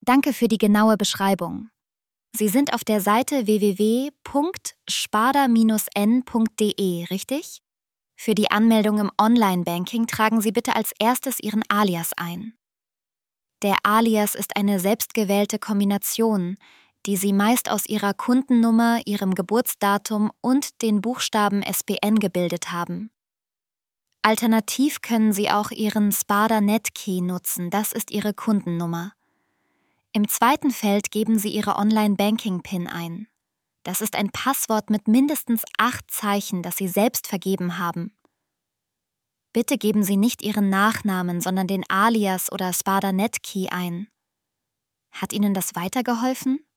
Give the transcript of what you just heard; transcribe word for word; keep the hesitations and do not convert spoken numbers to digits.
Danke für die genaue Beschreibung. Sie sind auf der Seite w w w punkt sparda Bindestrich n punkt d e, richtig? Für die Anmeldung im Online-Banking tragen Sie bitte als erstes Ihren Alias ein. Der Alias ist eine selbstgewählte Kombination, die Sie meist aus Ihrer Kundennummer, Ihrem Geburtsdatum und den Buchstaben S B N gebildet haben. Alternativ können Sie auch Ihren Sparda Netkey nutzen, das ist Ihre Kundennummer. Im zweiten Feld geben Sie Ihre Online-Banking-Pin ein. Das ist ein Passwort mit mindestens acht Zeichen, das Sie selbst vergeben haben. Bitte geben Sie nicht Ihren Nachnamen, sondern den Alias oder Sparda Netkey ein. Hat Ihnen das weitergeholfen?